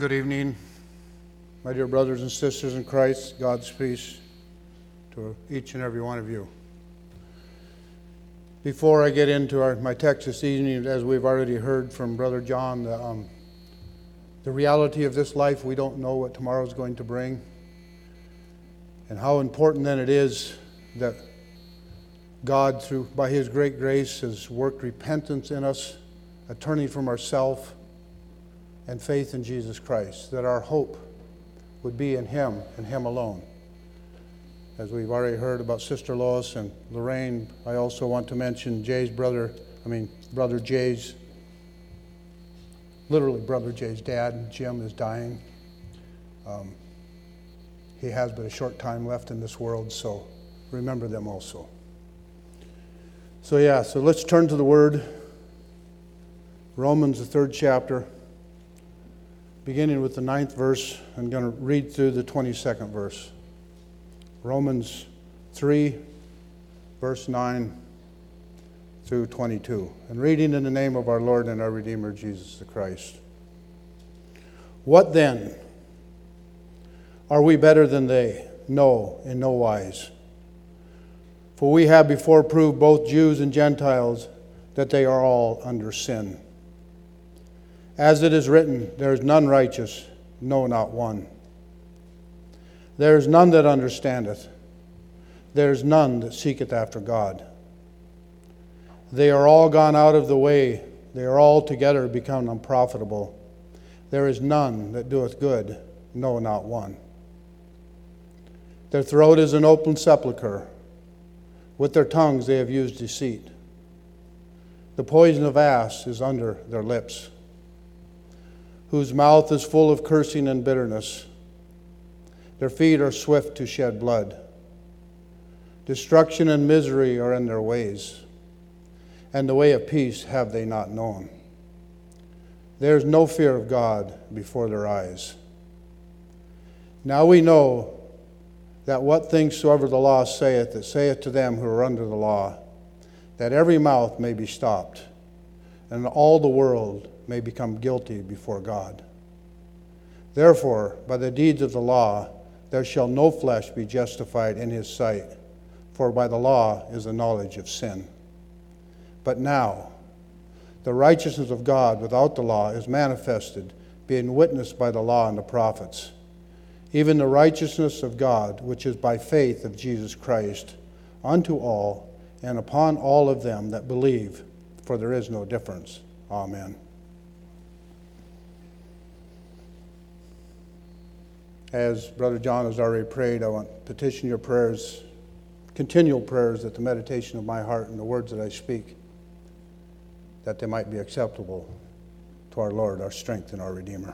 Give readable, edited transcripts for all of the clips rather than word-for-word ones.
Good evening, my dear brothers and sisters in Christ. God's peace to each and every one of you. Before I get into my text this evening, as we've already heard from Brother John, the reality of this life, we don't know what tomorrow is going to bring. And how important then it is that God, by His great grace, has worked repentance in us, a turning from ourself, and faith in Jesus Christ, that our hope would be in Him and Him alone. As we've already heard about Sister Lois and Lorraine, I also want to mention Brother Jay's, literally Brother Jay's dad, Jim, is dying. He has but a short time left in this world, so remember them also. So let's turn to the Word. Romans, the 3rd chapter. Beginning with the 9th verse, I'm going to read through the 22nd verse. Romans 3, verse 9 through 22. And reading in the name of our Lord and our Redeemer, Jesus the Christ. What then? Are we better than they? No, in no wise. For we have before proved, both Jews and Gentiles, that they are all under sin. As it is written, there is none righteous, no, not one. There is none that understandeth. There is none that seeketh after God. They are all gone out of the way. They are all together become unprofitable. There is none that doeth good, no, not one. Their throat is an open sepulchre. With their tongues they have used deceit. The poison of asps is under their lips, whose mouth is full of cursing and bitterness. Their feet are swift to shed blood. Destruction and misery are in their ways, and the way of peace have they not known. There is no fear of God before their eyes. Now we know that what things soever the law saith, it saith to them who are under the law, that every mouth may be stopped, and all the world may become guilty before God. Therefore, by the deeds of the law, there shall no flesh be justified in his sight, for by the law is the knowledge of sin. But now, the righteousness of God without the law is manifested, being witnessed by the law and the prophets, even the righteousness of God, which is by faith of Jesus Christ, unto all, and upon all of them that believe, for there is no difference. Amen. As Brother John has already prayed, I want to petition your prayers, continual prayers, that the meditation of my heart and the words that I speak, that they might be acceptable to our Lord, our strength, and our Redeemer.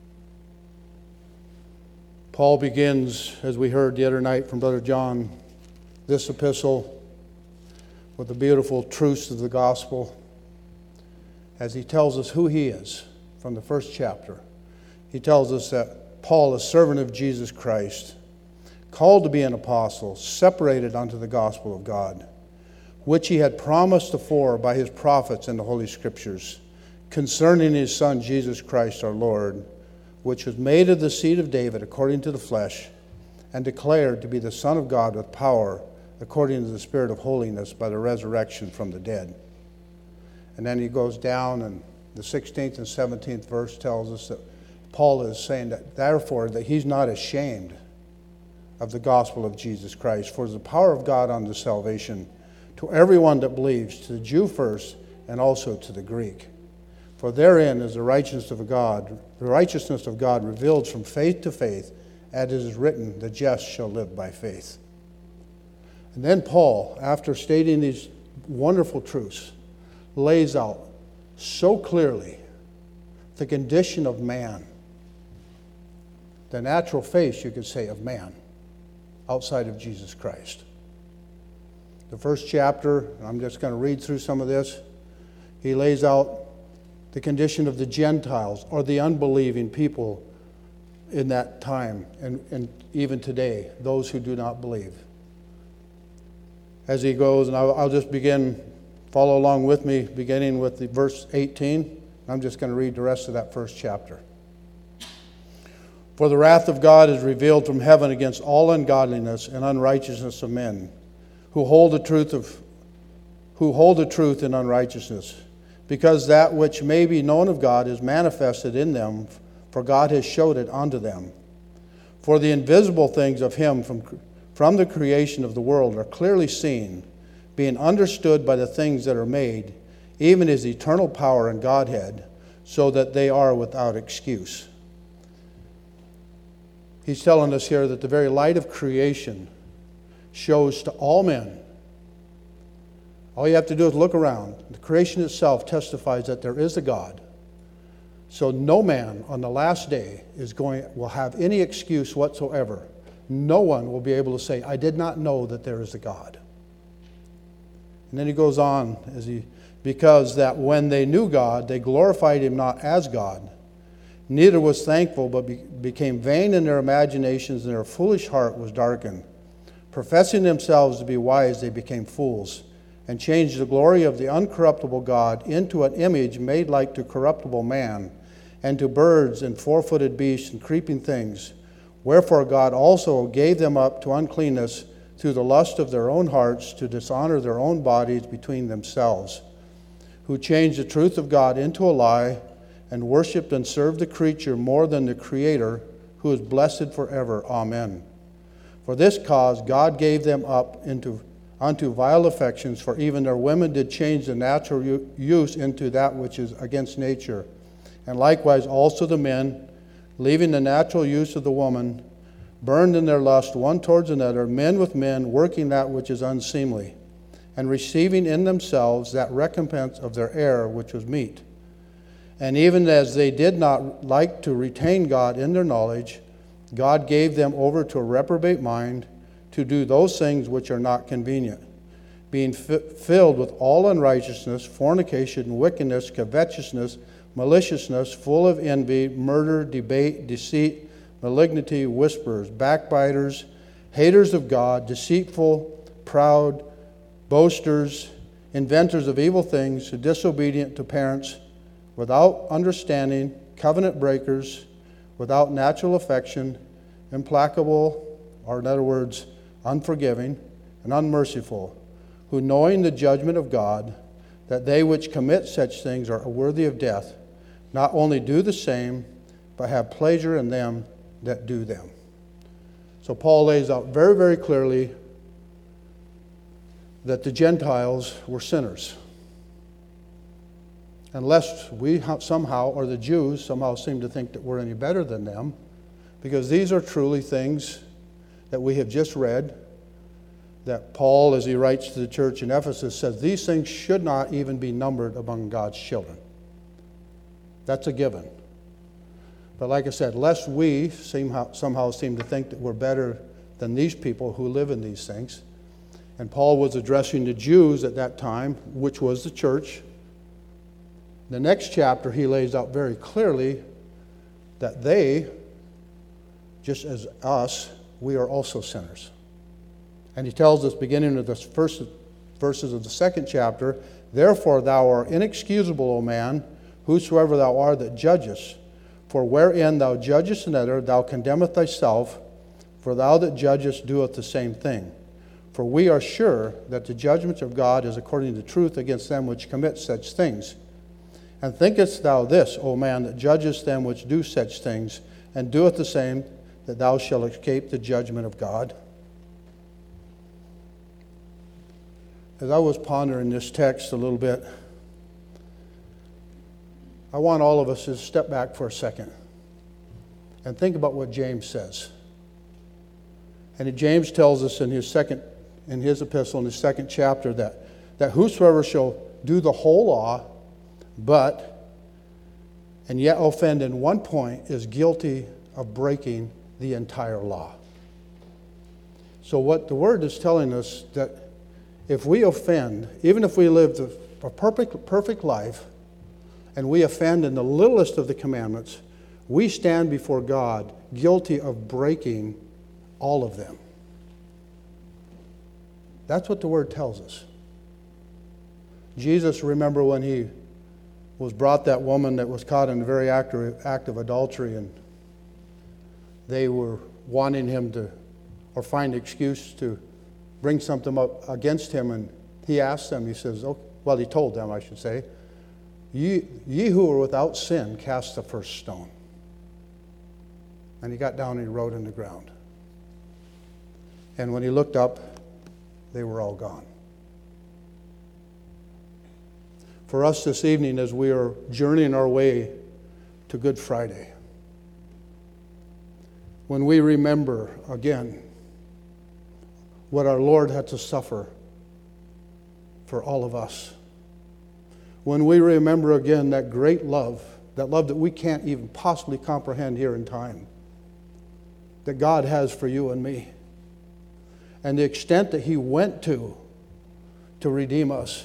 Paul begins, as we heard the other night from Brother John, this epistle with the beautiful truths of the gospel, as he tells us who he is from the 1st chapter. He tells us that Paul, a servant of Jesus Christ, called to be an apostle, separated unto the gospel of God, which he had promised afore by his prophets in the Holy Scriptures, concerning his Son Jesus Christ our Lord, which was made of the seed of David according to the flesh, and declared to be the Son of God with power, according to the Spirit of holiness, by the resurrection from the dead. And then he goes down, and the 16th and 17th verse tells us that Paul is saying that, therefore, that he's not ashamed of the gospel of Jesus Christ, for the power of God unto salvation to everyone that believes, to the Jew first, and also to the Greek. For therein is the righteousness of God revealed from faith to faith, as it is written, the just shall live by faith. And then Paul, after stating these wonderful truths, lays out so clearly the condition of man, the natural face, you could say, of man outside of Jesus Christ. The 1st chapter, I'm just going to read through some of this, he lays out the condition of the Gentiles, or the unbelieving people in that time, and even today, those who do not believe. As he goes, and I'll just follow along with me, beginning with the verse 18. I'm just going to read the rest of that 1st chapter. For the wrath of God is revealed from heaven against all ungodliness and unrighteousness of men, who hold the truth in unrighteousness, because that which may be known of God is manifested in them, for God has showed it unto them. For the invisible things of him from the creation of the world are clearly seen, being understood by the things that are made, even his eternal power and Godhead, so that they are without excuse. He's telling us here that the very light of creation shows to all men. All you have to do is look around. The creation itself testifies that there is a God. So no man on the last day will have any excuse whatsoever. No one will be able to say, I did not know that there is a God. And then he goes on, because that when they knew God, they glorified him not as God, neither was thankful, but became vain in their imaginations, and their foolish heart was darkened. Professing themselves to be wise, they became fools, and changed the glory of the uncorruptible God into an image made like to corruptible man, and to birds and four-footed beasts and creeping things. Wherefore God also gave them up to uncleanness through the lust of their own hearts, to dishonor their own bodies between themselves, who changed the truth of God into a lie, and worshipped and served the creature more than the Creator, who is blessed forever. Amen. For this cause God gave them up unto vile affections, for even their women did change the natural use into that which is against nature. And likewise also the men, leaving the natural use of the woman, burned in their lust one towards another, men with men, working that which is unseemly, and receiving in themselves that recompense of their error which was meet. And even as they did not like to retain God in their knowledge, God gave them over to a reprobate mind, to do those things which are not convenient, being filled with all unrighteousness, fornication, wickedness, covetousness, maliciousness, full of envy, murder, debate, deceit, malignity, whisperers, backbiters, haters of God, deceitful, proud, boasters, inventors of evil things, disobedient to parents, without understanding, covenant breakers, without natural affection, implacable, or in other words, unforgiving, and unmerciful, who knowing the judgment of God, that they which commit such things are worthy of death, not only do the same, but have pleasure in them that do them. So Paul lays out very, very clearly that the Gentiles were sinners. Unless we somehow, or the Jews somehow seem to think that we're any better than them, because these are truly things that we have just read, that Paul, as he writes to the church in Ephesus, says these things should not even be numbered among God's children. That's a given. But like I said, lest we somehow seem to think that we're better than these people who live in these things. And Paul was addressing the Jews at that time, which was the church. The next chapter, he lays out very clearly that they, just as us, we are also sinners. And he tells us, beginning of the first verses of the second chapter, therefore thou art inexcusable, O man, whosoever thou art that judgest. For wherein thou judgest another, thou condemnest thyself, for thou that judgest doeth the same thing. For we are sure that the judgment of God is according to truth against them which commit such things. And thinkest thou this, O man, that judgest them which do such things, and doeth the same, that thou shalt escape the judgment of God? As I was pondering this text a little bit, I want all of us to step back for a second and think about what James says. And James tells us in his epistle, in his second chapter, that whosoever shall do the whole law, and yet offend in one point, is guilty of breaking the entire law. So what the word is telling us, that if we offend, even if we live a perfect life, and we offend in the littlest of the commandments, we stand before God guilty of breaking all of them. That's what the word tells us. Jesus, remember when he was brought that woman that was caught in the very act of adultery, and they were wanting him to, or find an excuse to bring something up against him. And he asked them, he says, oh, well, he told them, I should say, ye who are without sin, cast the first stone. And he got down and he wrote in the ground. And when he looked up, they were all gone. For us this evening, as we are journeying our way to Good Friday, when we remember again what our Lord had to suffer for all of us, when we remember again that great love, that love that we can't even possibly comprehend here in time, that God has for you and me, and the extent that he went to redeem us.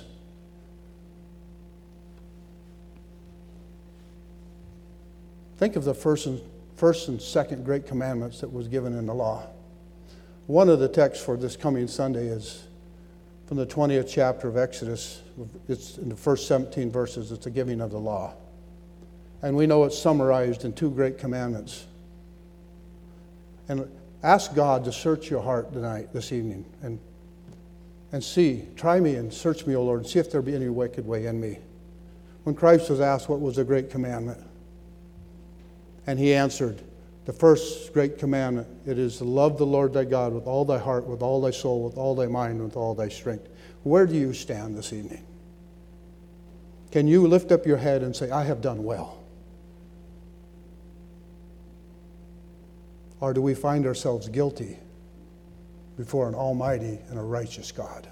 Think of the first and second great commandments that was given in the law. One of the texts for this coming Sunday is from the 20th chapter of Exodus. It's in the first 17 verses. It's the giving of the law. And we know it's summarized in two great commandments. And ask God to search your heart tonight, this evening, and see, try me and search me, O Lord, and see if there be any wicked way in me. When Christ was asked what was the great commandment, and he answered, the first great commandment, it is to love the Lord thy God with all thy heart, with all thy soul, with all thy mind, with all thy strength. Where do you stand this evening? Can you lift up your head and say, I have done well? Or do we find ourselves guilty before an almighty and a righteous God?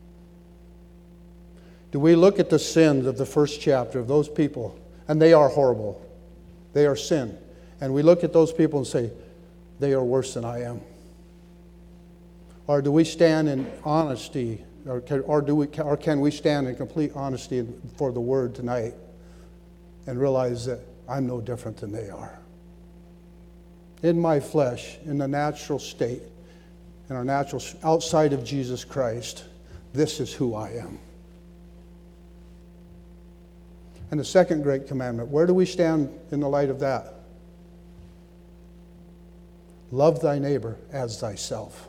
Do we look at the sins of the first chapter of those people, and they are horrible, they are sin, and we look at those people and say, they are worse than I am? Or do we stand in honesty, or can we stand in complete honesty before the Word tonight and realize that I'm no different than they are? In my flesh, in the natural state, in our natural, outside of Jesus Christ, this is who I am. And the second great commandment, where do we stand in the light of that? Love thy neighbor as thyself.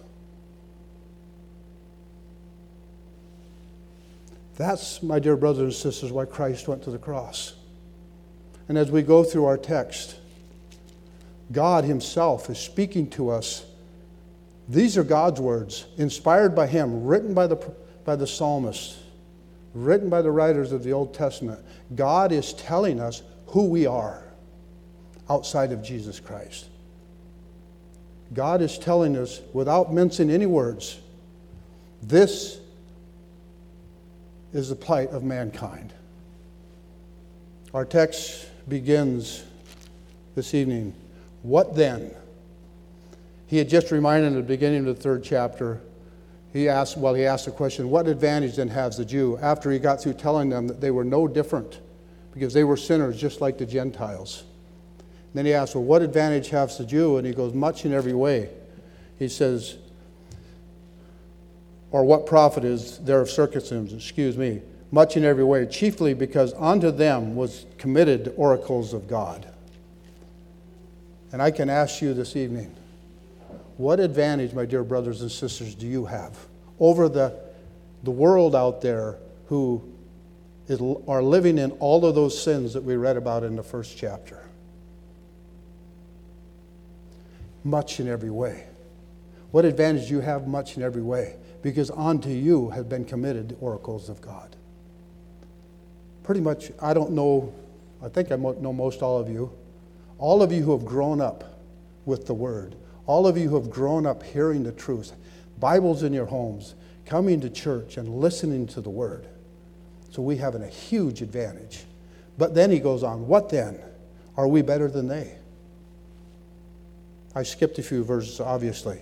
That's, my dear brothers and sisters, why Christ went to the cross. And as we go through our text, God himself is speaking to us. These are God's words, inspired by him, written by the psalmist, written by the writers of the Old Testament. God is telling us who we are outside of Jesus Christ. God is telling us, without mincing any words, this is the plight of mankind. Our text begins this evening. What then? He had just reminded in the beginning of the third chapter, he asked the question, what advantage then has the Jew? After he got through telling them that they were no different, because they were sinners just like the Gentiles. And then he asked, well, what advantage has the Jew? And he goes, much in every way. He says, or what profit is there of circumcision? Much in every way, chiefly because unto them was committed the oracles of God. And I can ask you this evening, what advantage, my dear brothers and sisters, do you have over the world out there who are living in all of those sins that we read about in the first chapter? Much in every way. What advantage do you have? Much in every way. Because unto you have been committed the oracles of God. Pretty much, I don't know, I think I know most all of you. All of you who have grown up with the Word. All of you who have grown up hearing the truth. Bibles in your homes. Coming to church and listening to the Word. So we have a huge advantage. But then he goes on, what then? Are we better than they? I skipped a few verses, obviously.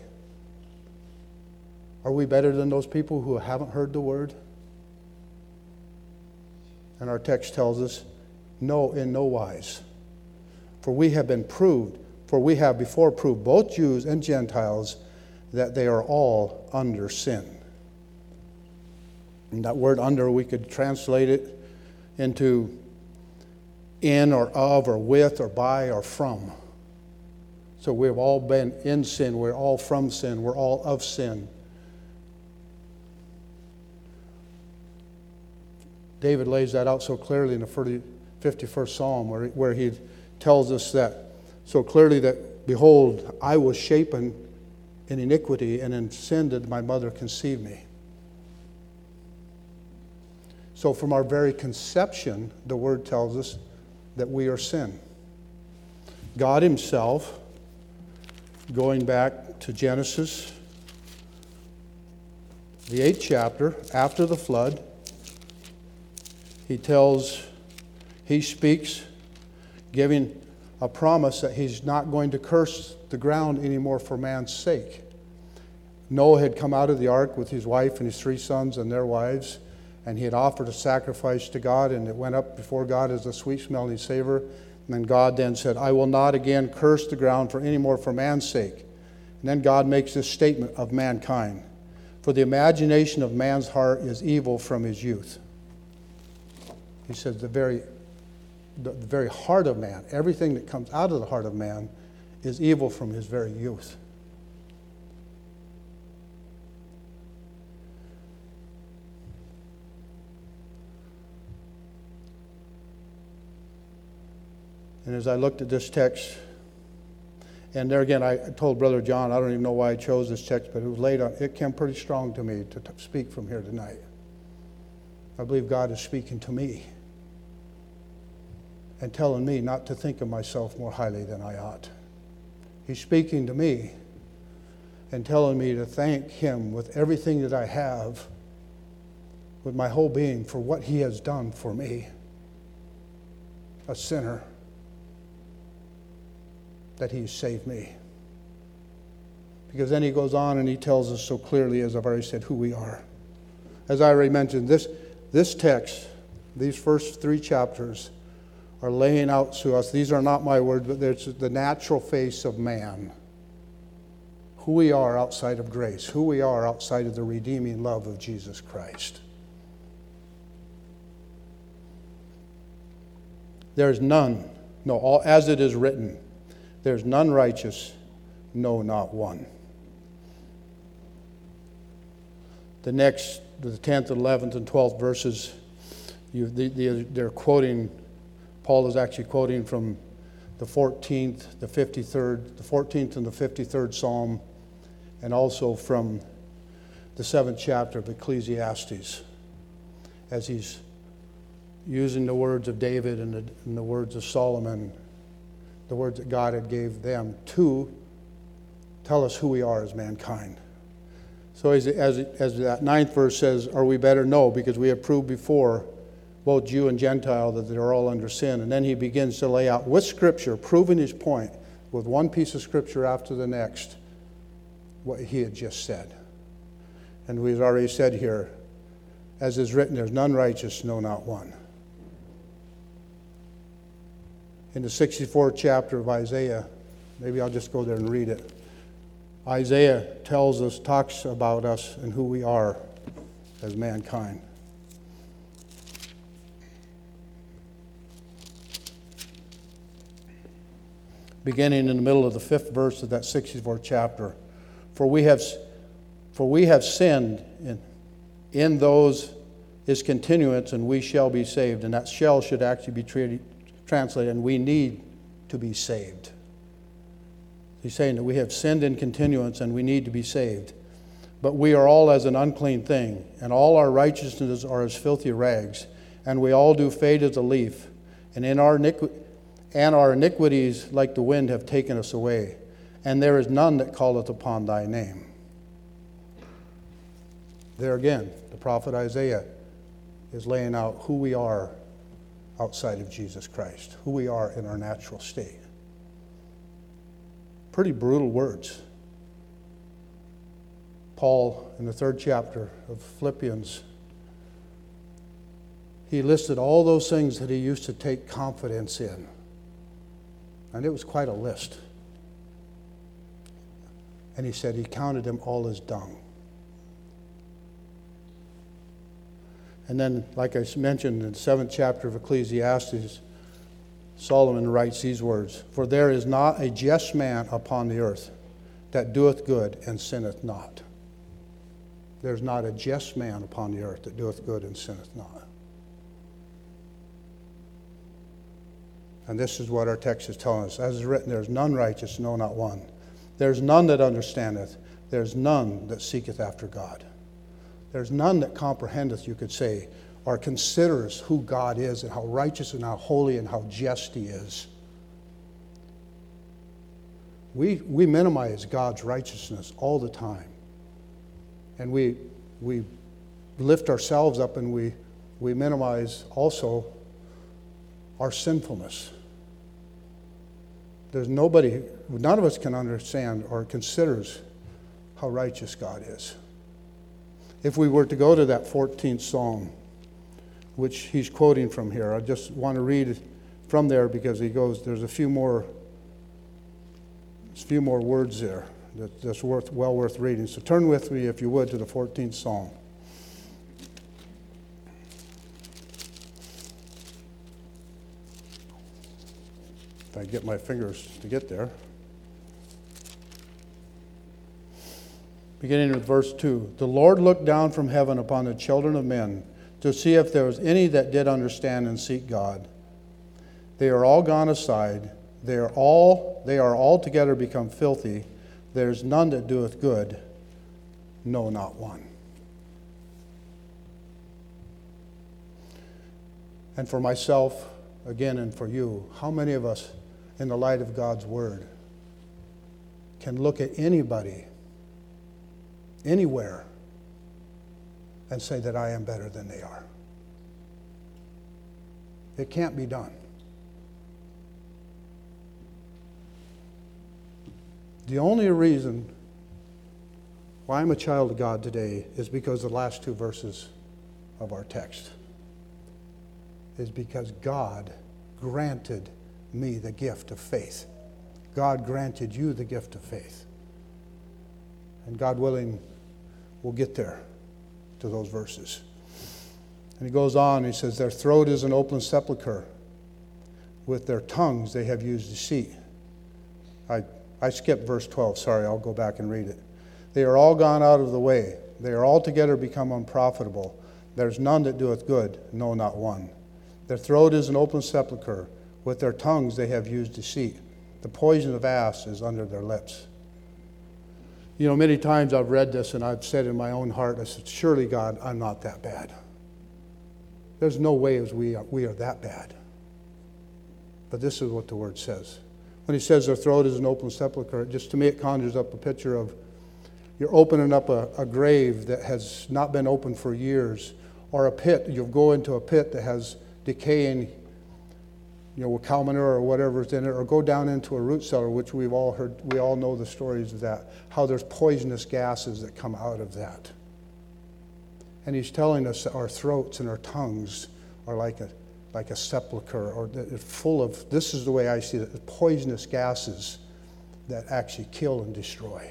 Are we better than those people who haven't heard the Word? And our text tells us, no, in no wise. For we have before proved, both Jews and Gentiles, that they are all under sin. And that word under, we could translate it into in or of or with or by or from. So we've all been in sin. We're all from sin. We're all of sin. David lays that out so clearly in the 51st Psalm where he tells us that so clearly that, behold, I was shapen in iniquity, and in sin did my mother conceive me. So from our very conception, the Word tells us that we are sin. God Himself, going back to Genesis, the 8th chapter, after the flood, He speaks, giving a promise that He's not going to curse the ground anymore for man's sake. Noah had come out of the ark with his wife and his 3 sons and their wives, and he had offered a sacrifice to God, and it went up before God as a sweet-smelling savor. And then God then said, I will not again curse the ground for any more for man's sake. And then God makes this statement of mankind. For the imagination of man's heart is evil from his youth. He says the very heart of man, everything that comes out of the heart of man, is evil from his very youth. And as I looked at this text, and there again, I told Brother John, I don't even know why I chose this text, but it came pretty strong to me to speak from here tonight. I believe God is speaking to me and telling me not to think of myself more highly than I ought. He's speaking to me and telling me to thank Him with everything that I have, with my whole being, for what He has done for me, a sinner, that He saved me. Because then He goes on and He tells us so clearly, as I've already said, who we are. As I already mentioned, this text, these first 3 chapters, are laying out to us, these are not my words, but there's the natural face of man. Who we are outside of grace, who we are outside of the redeeming love of Jesus Christ. There's none, no, as it is written, there's none righteous, no, not one. The 10th, 11th, and 12th verses, they're quoting, Paul is actually quoting from the 14th, the 53rd, the 14th and the 53rd Psalm, and also from the 7th chapter of Ecclesiastes, as he's using the words of David and the words of Solomon, the words that God had gave them to tell us who we are as mankind. So as that 9th verse says, are we better? No, because we have proved before, both Jew and Gentile, that they're all under sin. And then he begins to lay out with Scripture, proving his point with one piece of Scripture after the next, what he had just said. And we've already said here, as is written, there's none righteous, no, not one. In the 64th chapter of Isaiah, maybe I'll just go there and read it. Isaiah talks about us and who we are as mankind. Beginning in the middle of the 5th verse of that 64th chapter. For we have sinned in those is continuance, and we shall be saved. And that shall should actually be translated, and we need to be saved. He's saying that we have sinned in continuance and we need to be saved. But we are all as an unclean thing, and all our righteousnesses are as filthy rags, and we all do fade as a leaf, and our iniquities like the wind have taken us away, and there is none that calleth upon thy name. There again, the prophet Isaiah is laying out who we are outside of Jesus Christ, who we are in our natural state. Pretty brutal words. Paul, in the 3rd chapter of Philippians, he listed all those things that he used to take confidence in. And it was quite a list. And he said he counted them all as dung. And then, like I mentioned, in the 7th chapter of Ecclesiastes, Solomon writes these words, "For there is not a just man upon the earth that doeth good and sinneth not." There's not a just man upon the earth that doeth good and sinneth not. And this is what our text is telling us. As is written, there is none righteous, no, not one. There's none that understandeth. There's none that seeketh after God. There's none that comprehendeth, you could say, or considers who God is and how righteous and how holy and how just He is. We minimize God's righteousness all the time. And we lift ourselves up, and we minimize also our sinfulness. There's nobody, none of us can understand or considers how righteous God is. If we were to go to that 14th Psalm, which he's quoting from here, I just want to read from there because he goes, there's a few more words there that's well worth reading. So turn with me, if you would, to the 14th Psalm. If I get my fingers to get there. Beginning with verse 2. "The Lord looked down from heaven upon the children of men to see if there was any that did understand and seek God. They are all gone aside. They are altogether become filthy. There is none that doeth good, no, not one." And for myself, again, and for you, how many of us, in the light of God's Word, can look at anybody, anywhere, and say that I am better than they are? It can't be done. The only reason why I'm a child of God today is because the last two verses of our text is because God granted me the gift of faith. God granted you the gift of faith. And God willing, we'll get there to those verses. And he goes on, he says, "Their throat is an open sepulchre. With their tongues they have used deceit." I skipped verse 12. Sorry, I'll go back and read it. "They are all gone out of the way. They are altogether become unprofitable. There's none that doeth good, no, not one. Their throat is an open sepulchre. With their tongues they have used deceit. The poison of asps is under their lips." You know, many times I've read this and I've said in my own heart, I said, surely, God, I'm not that bad. There's no way we are that bad. But this is what the Word says. When he says their throat is an open sepulchre, just to me it conjures up a picture of you're opening up a grave that has not been opened for years, or a pit. You'll go into a pit that has decaying, with cow manure or whatever's in it, or go down into a root cellar, which we've all heard. We all know the stories of that, how there's poisonous gases that come out of that. And he's telling us that our throats and our tongues are like a sepulcher, or it's full of, this is the way I see it, poisonous gases that actually kill and destroy.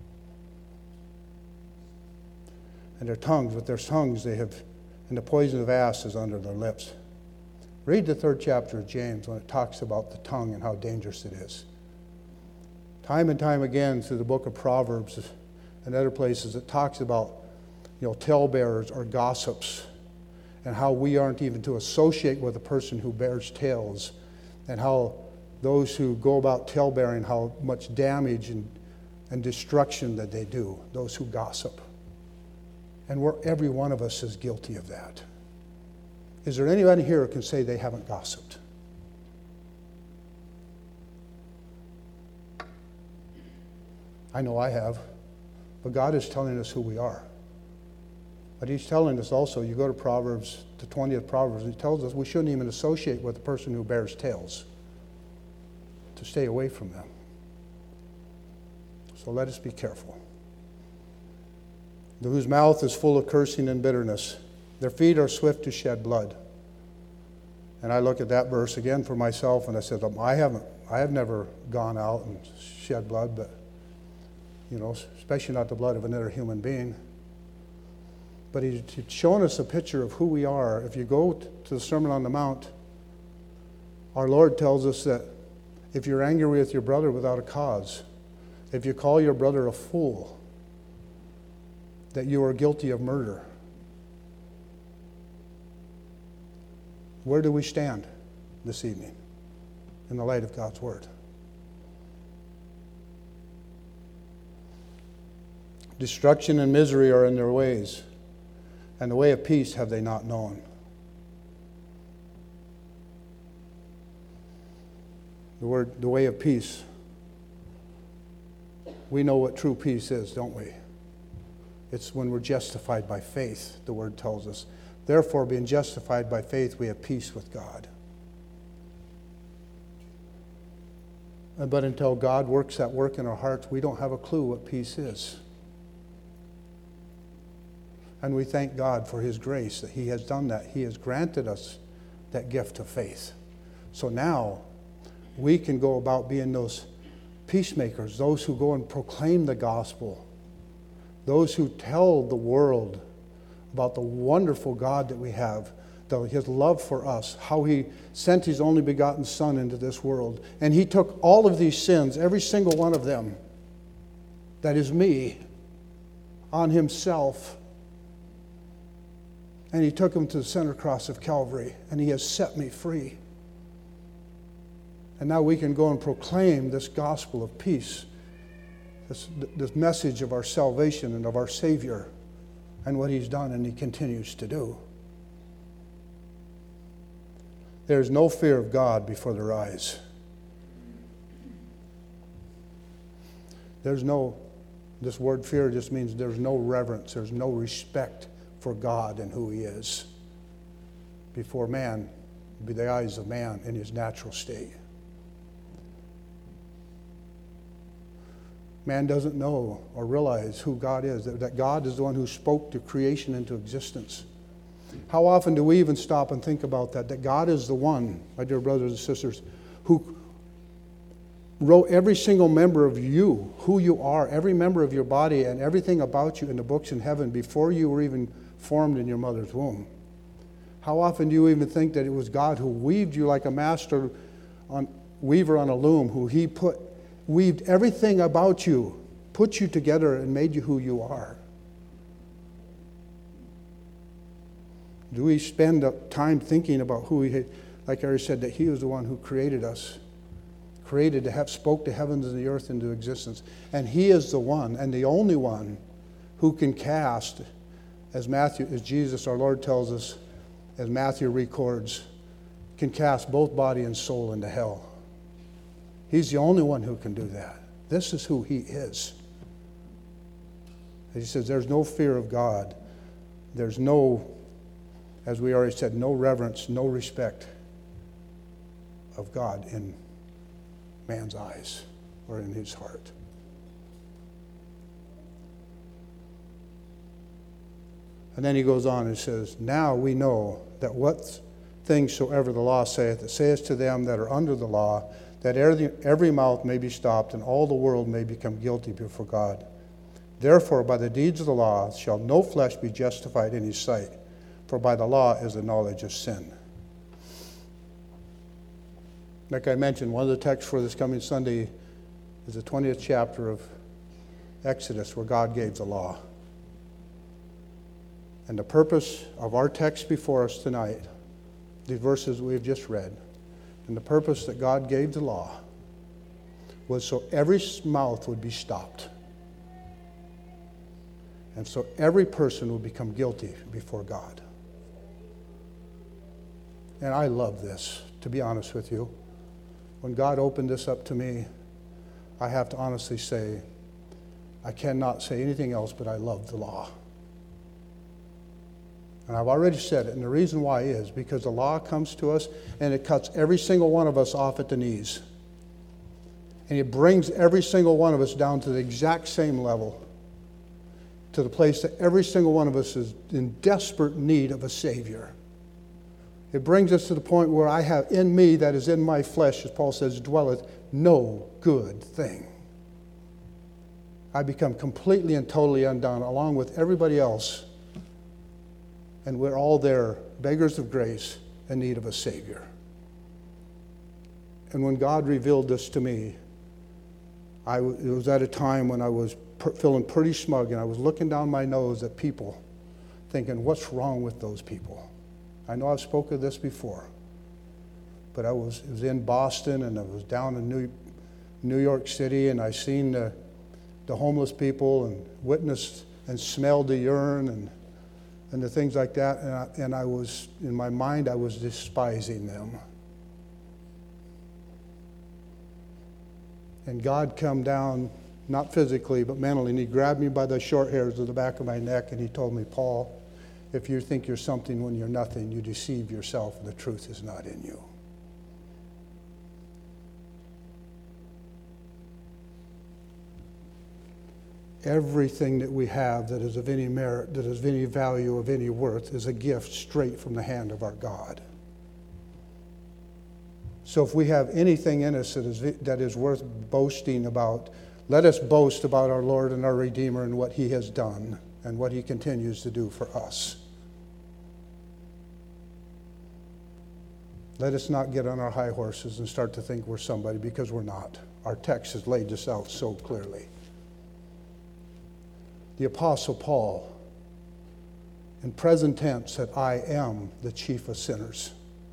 And their tongues, with their tongues they have, and the poison of asps is under their lips. Read the 3rd chapter of James when it talks about the tongue and how dangerous it is. Time and time again through the book of Proverbs and other places, it talks about, talebearers or gossips, and how we aren't even to associate with a person who bears tales, and how those who go about talebearing, how much damage and destruction that they do, those who gossip. And every one of us is guilty of that. Is there anybody here who can say they haven't gossiped? I know I have. But God is telling us who we are. But he's telling us also, you go to Proverbs, the 20th Proverbs, and he tells us we shouldn't even associate with a person who bears tales, to stay away from them. So let us be careful. Whose mouth is full of cursing and bitterness. Their feet are swift to shed blood. And I look at that verse again for myself, and I said, I have never gone out and shed blood, but, especially not the blood of another human being. But he's showing us a picture of who we are. If you go to the Sermon on the Mount, Our Lord tells us that if you're angry with your brother without a cause, if you call your brother a fool, that you are guilty of murder. Where do we stand this evening in the light of God's Word? Destruction and misery are in their ways, and the way of peace have they not known. The way of peace. We know what true peace is, don't we? It's when we're justified by faith, the Word tells us. Therefore, being justified by faith, we have peace with God. But until God works that work in our hearts, we don't have a clue what peace is. And we thank God for His grace that He has done that. He has granted us that gift of faith. So now, we can go about being those peacemakers, those who go and proclaim the gospel, those who tell the world about the wonderful God that we have, His love for us, how He sent His only begotten Son into this world. And He took all of these sins, every single one of them, that is me, on Himself. And He took them to the center cross of Calvary, and He has set me free. And now we can go and proclaim this gospel of peace, this message of our salvation and of our Savior and what He's done and He continues to do. There is no fear of God before their eyes. This word fear just means there's no reverence, there's no respect for God and who He is before man, be the eyes of man in his natural state. Man doesn't know or realize who God is, that God is the one who spoke the creation into existence. How often do we even stop and think about that God is the one, my dear brothers and sisters, who wrote every single member of you, who you are, every member of your body and everything about you in the books in heaven before you were even formed in your mother's womb? How often do you even think that it was God who weaved you like a master weaver on a loom, who He weaved everything about you, put you together and made you who you are? Do we spend time thinking about who He, like I already said, that He was the one who created us, spoke the heavens and the earth into existence. And He is the one and the only one who can cast, as Jesus, our Lord, tells us, as Matthew records, can cast both body and soul into hell. He's the only one who can do that. This is who He is. He says there's no fear of God. There's no, as we already said, no reverence, no respect of God in man's eyes or in his heart. And then he goes on and says, now we know that what things soever the law saith, it saith to them that are under the law, that every mouth may be stopped, and all the world may become guilty before God. Therefore, by the deeds of the law shall no flesh be justified in His sight, for by the law is the knowledge of sin. Like I mentioned, one of the texts for this coming Sunday is the 20th chapter of Exodus, where God gave the law. And the purpose of our text before us tonight, these verses we've just read, and the purpose that God gave the law was so every mouth would be stopped. And so every person would become guilty before God. And I love this, to be honest with you. When God opened this up to me, I have to honestly say, I cannot say anything else but I love the law. And I've already said it, and the reason why is because the law comes to us and it cuts every single one of us off at the knees. And it brings every single one of us down to the exact same level, to the place that every single one of us is in desperate need of a Savior. It brings us to the point where I have in me, that is in my flesh, as Paul says, dwelleth no good thing. I become completely and totally undone, along with everybody else. And we're all there, beggars of grace, in need of a Savior. And when God revealed this to me, it was at a time when I was feeling pretty smug, and I was looking down my nose at people, thinking, what's wrong with those people? I know I've spoken of this before, but it was in Boston, and I was down in New York City, and I seen the homeless people and witnessed and smelled the urine and the things like that, and I was, in my mind, I was despising them. And God come down, not physically, but mentally, and he grabbed me by the short hairs of the back of my neck, and he told me, Paul, if you think you're something when you're nothing, you deceive yourself, and the truth is not in you. Everything that we have that is of any merit, that is of any value, of any worth, is a gift straight from the hand of our God. So if we have anything in us that is worth boasting about, let us boast about our Lord and our Redeemer and what he has done and what he continues to do for us. Let us not get on our high horses and start to think we're somebody, because we're not. Our text has laid this out so clearly. The Apostle Paul, in present tense, said, I am the chief of sinners.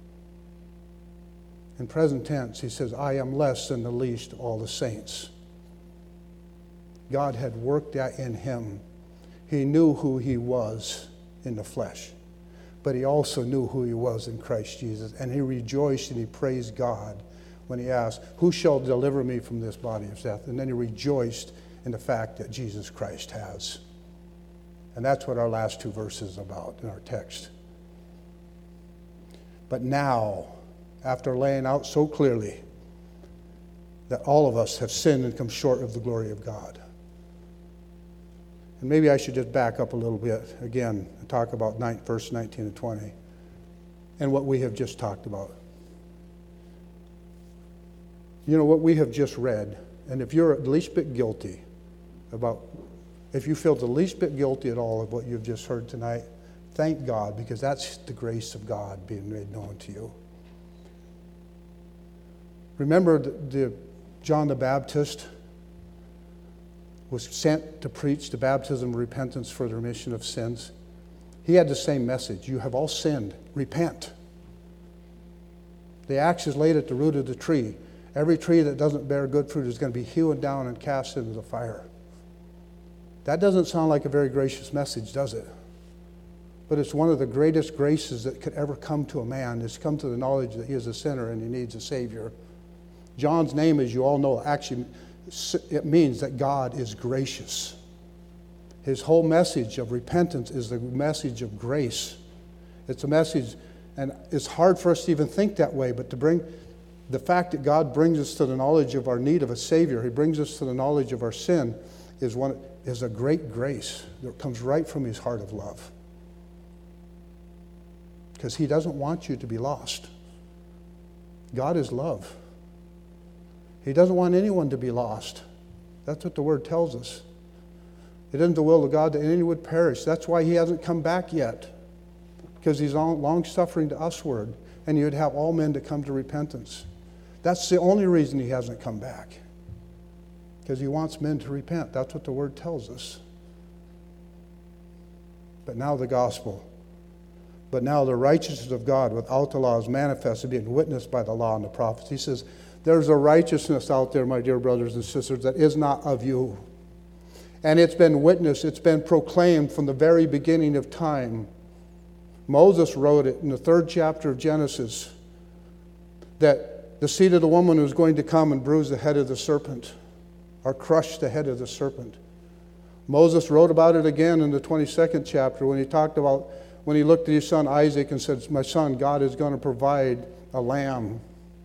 In present tense, he says, I am less than the least of all the saints. God had worked that in him. He knew who he was in the flesh, but he also knew who he was in Christ Jesus. And he rejoiced and he praised God when he asked, who shall deliver me from this body of death? And then he rejoiced in the fact that Jesus Christ has. And that's what our last two verses are about in our text. But now, after laying out so clearly that all of us have sinned and come short of the glory of God. And maybe I should just back up a little bit again and talk about verse 19 and 20 and what we have just talked about. You know, what we have just read, and if you're the least bit guilty if you feel the least bit guilty at all of what you've just heard tonight, thank God, because that's the grace of God being made known to you. Remember John the Baptist was sent to preach the baptism of repentance for the remission of sins. He had the same message. You have all sinned. Repent. The axe is laid at the root of the tree. Every tree that doesn't bear good fruit is going to be hewn down and cast into the fire. That doesn't sound like a very gracious message, does it? But it's one of the greatest graces that could ever come to a man, is come to the knowledge that he is a sinner and he needs a Savior. John's name, as you all know, actually it means that God is gracious. His whole message of repentance is the message of grace. It's a message, and it's hard for us to even think that way, but to bring the fact that God brings us to the knowledge of our need of a Savior, he brings us to the knowledge of our sin, is a great grace that comes right from his heart of love. Because he doesn't want you to be lost. God is love. He doesn't want anyone to be lost. That's what the word tells us. It isn't the will of God that any would perish. That's why he hasn't come back yet. Because he's long-suffering to usward. And he would have all men to come to repentance. That's the only reason he hasn't come back. Because he wants men to repent. That's what the word tells us. But now the gospel. But now the righteousness of God without the law is manifested, being witnessed by the law and the prophets. He says, there's a righteousness out there, my dear brothers and sisters, that is not of you. And it's been witnessed, it's been proclaimed from the very beginning of time. Moses wrote it in the 3rd chapter of Genesis, that the seed of the woman was going to come and bruise the head of the serpent, or crush the head of the serpent. Moses wrote about it again in the 22nd chapter when he talked about, when he looked at his son Isaac and said, my son, God is going to provide a lamb.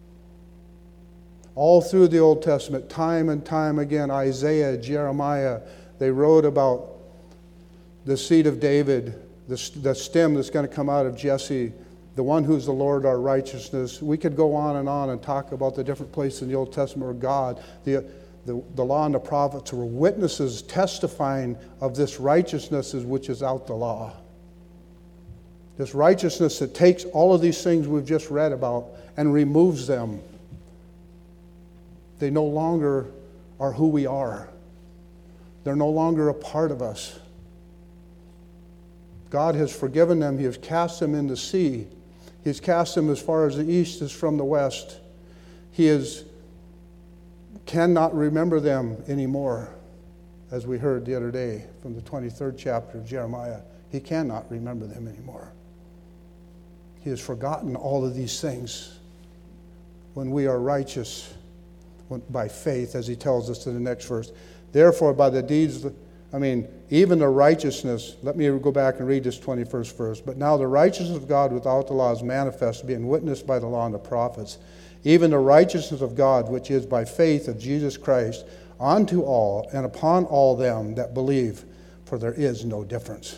All through the Old Testament, time and time again, Isaiah, Jeremiah, they wrote about the seed of David, the stem that's going to come out of Jesse, the one who's the Lord our righteousness. We could go on and talk about the different places in the Old Testament where God, the law and the prophets were witnesses testifying of this righteousness which is out the law. This righteousness that takes all of these things we've just read about and removes them They no longer are who we are. They're no longer a part of us. God has forgiven them. He has cast them in the sea. He has cast them as far as the east is from the west. He cannot remember them anymore, as we heard the other day from the 23rd chapter of Jeremiah. He cannot remember them anymore. He has forgotten all of these things when we are righteous by faith, as he tells us in the next verse. Therefore, by the deeds, even the righteousness, let me go back and read this 21st verse. But now the righteousness of God without the law is manifest, being witnessed by the law and the prophets, even the righteousness of God, which is by faith of Jesus Christ, unto all and upon all them that believe, for there is no difference.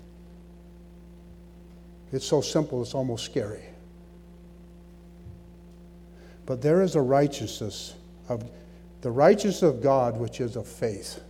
It's so simple, it's almost scary. But there is a righteousness of the righteousness of God, which is of faith.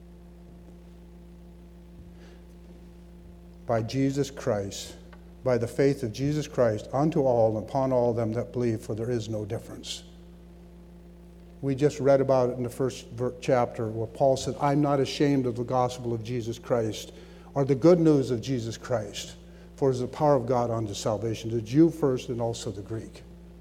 By Jesus Christ, by the faith of Jesus Christ, unto all and upon all them that believe, for there is no difference. We just read about it in the first chapter where Paul said, I'm not ashamed of the gospel of Jesus Christ, or the good news of Jesus Christ, for it is the power of God unto salvation, the Jew first and also the Greek.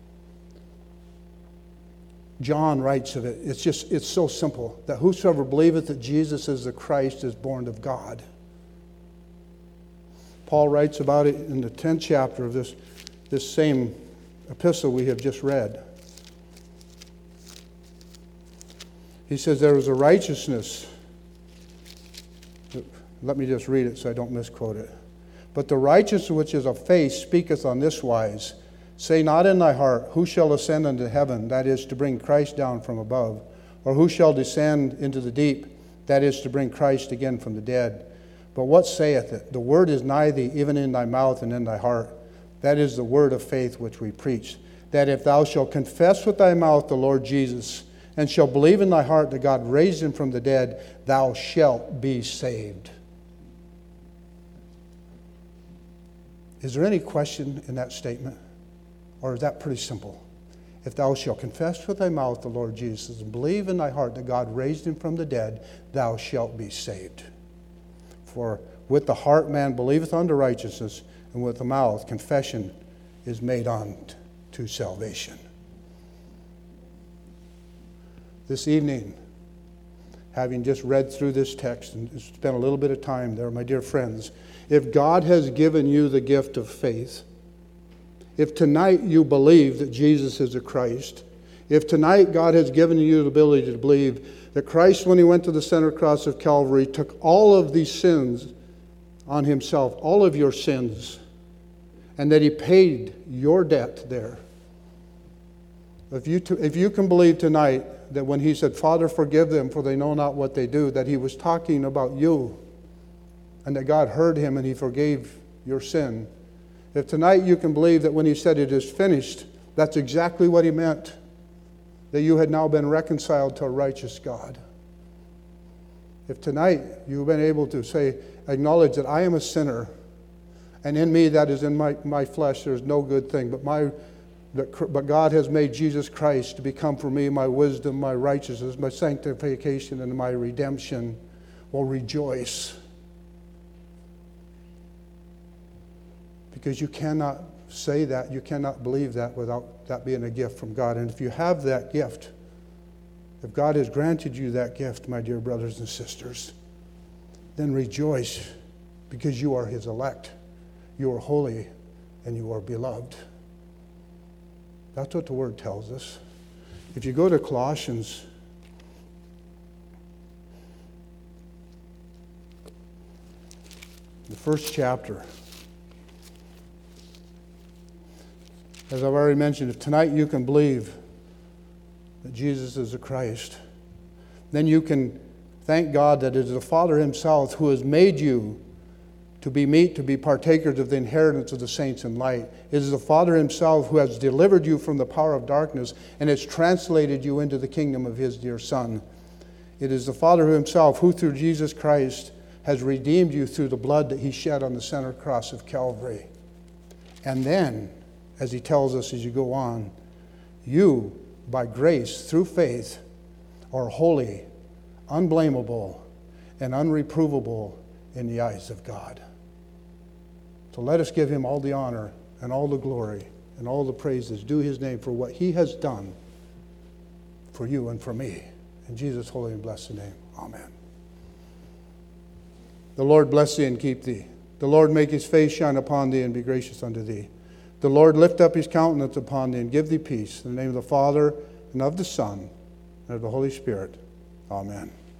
John writes of it, it's so simple, that whosoever believeth that Jesus is the Christ is born of God. Paul writes about it in the 10th chapter of this same epistle we have just read. He says, there is a righteousness. Let me just read it so I don't misquote it. But the righteousness which is of faith speaketh on this wise, say not in thy heart, who shall ascend into heaven, that is, to bring Christ down from above, or who shall descend into the deep, that is, to bring Christ again from the dead. But what saith it? The word is nigh thee, even in thy mouth and in thy heart. That is the word of faith which we preach, that if thou shalt confess with thy mouth the Lord Jesus, and shalt believe in thy heart that God raised him from the dead, thou shalt be saved. Is there any question in that statement? Or is that pretty simple? If thou shalt confess with thy mouth the Lord Jesus, and believe in thy heart that God raised him from the dead, thou shalt be saved. For with the heart man believeth unto righteousness, and with the mouth confession is made unto salvation. This evening, having just read through this text and spent a little bit of time there, my dear friends, if God has given you the gift of faith, if tonight you believe that Jesus is the Christ, if tonight God has given you the ability to believe that Christ, when he went to the center cross of Calvary, took all of these sins on himself, all of your sins, and that he paid your debt there. If you can believe tonight that when he said, Father, forgive them, for they know not what they do, that he was talking about you, and that God heard him and he forgave your sin. If tonight you can believe that when he said it is finished, that's exactly what he meant, that you had now been reconciled to a righteous God. If tonight you've been able to say, acknowledge that I am a sinner, and in me, that is in my flesh, there's no good thing, but God has made Jesus Christ to become for me my wisdom, my righteousness, my sanctification, and my redemption, well, rejoice. Because you cannot say that, you cannot believe that without that being a gift from God. And if you have that gift, if God has granted you that gift, my dear brothers and sisters, then rejoice, because you are his elect. You are holy and you are beloved. That's what the word tells us. If you go to Colossians, the first chapter, as I've already mentioned, if tonight you can believe that Jesus is the Christ, then you can thank God that it is the Father himself who has made you to be meet, to be partakers of the inheritance of the saints in light. It is the Father himself who has delivered you from the power of darkness and has translated you into the kingdom of his dear Son. It is the Father himself who through Jesus Christ has redeemed you through the blood that he shed on the center cross of Calvary. And then, as he tells us as you go on, you by grace through faith are holy, unblameable, and unreprovable in the eyes of God. So let us give him all the honor and all the glory and all the praises due his name for what he has done for you and for me. In Jesus' holy and blessed name, amen. The Lord bless thee and keep thee. The Lord make his face shine upon thee and be gracious unto thee. The Lord lift up his countenance upon thee and give thee peace. In the name of the Father, and of the Son, and of the Holy Spirit. Amen.